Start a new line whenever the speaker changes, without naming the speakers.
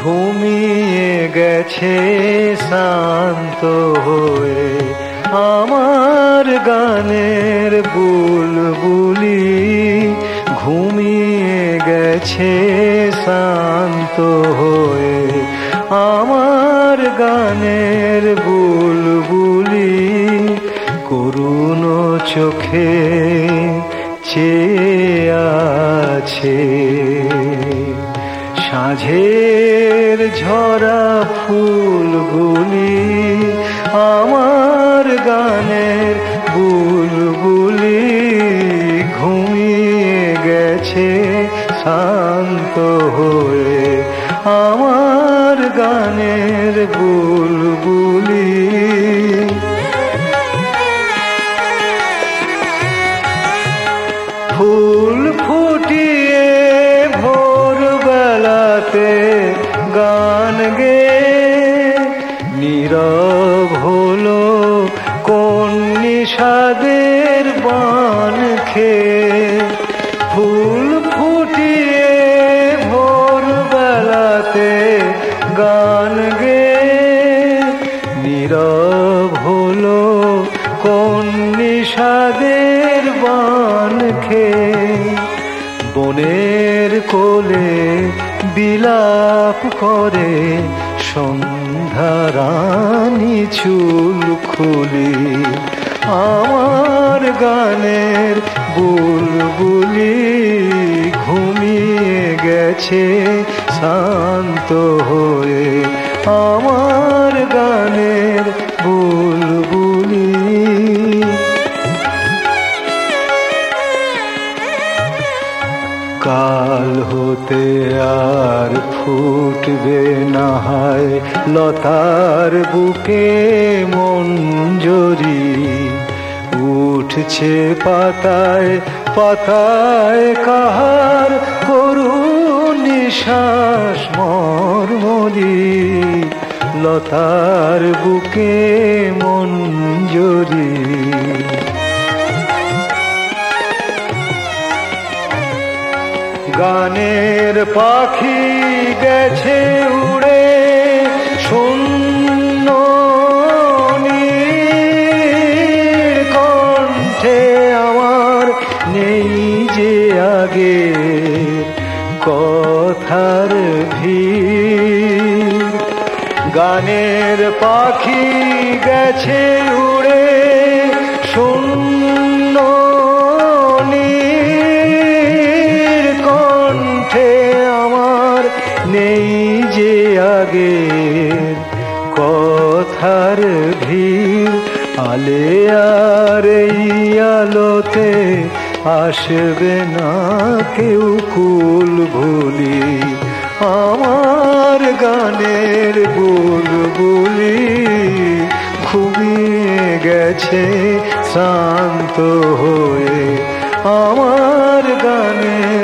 ঘুমিয়ে গেছে শান্ত হয়ে আমার গানের বুলবুলি, ঘুমিয়ে গেছে শান্ত হয়ে আমার গানের বুলবুলি, করুণ চোখে চেয়ে আছে সাঁঝের ঝরা ফুলগুলি, আমার গানের বুলবুলি, ঘুমিয়ে গেছে শান্ত হয়ে আমার গানের বুলবুলি। ফুল ফুটিয়ে ভোরবেলাতে গান গেয়ে নীরব হলো কোন নিষাদের বান খেয়ে, ফুল ফুটিয়ে ভোরবেলাতে গান গেয়ে নীরব হলো কোন নিষাদের বান খেয়ে, বনের কোলে বিলাপ করে সন্ধ্যারানী চুল খুলি, আমার গানের বুলবুলি, ঘুমিয়ে গেছে শান্ত হয়ে আমার গানের বুলবুলি। কাল হতে আর ফুটবে না হয় লতার বুকে মঞ্জরি, উঠছে পাতায় পাতায় কাহার করুণ নিঃশ্বাস মর্মরি, লতার বুকে মঞ্জরি। গানের পাখি গেছে উড়ে শূন্য নীল কণ্ঠে, আমার নেই যে আগে কথার ভিড়, গানের পাখি গেছে উড়ে শূন্য আমার নেই যে আগে কথার ভিড়, আলে আর এই আলোতে আসবে না কেউ কুল ভুলি, আমার গানের বুলবুলি, ঘুমিয়ে গেছে শান্ত হয়ে আমার গানের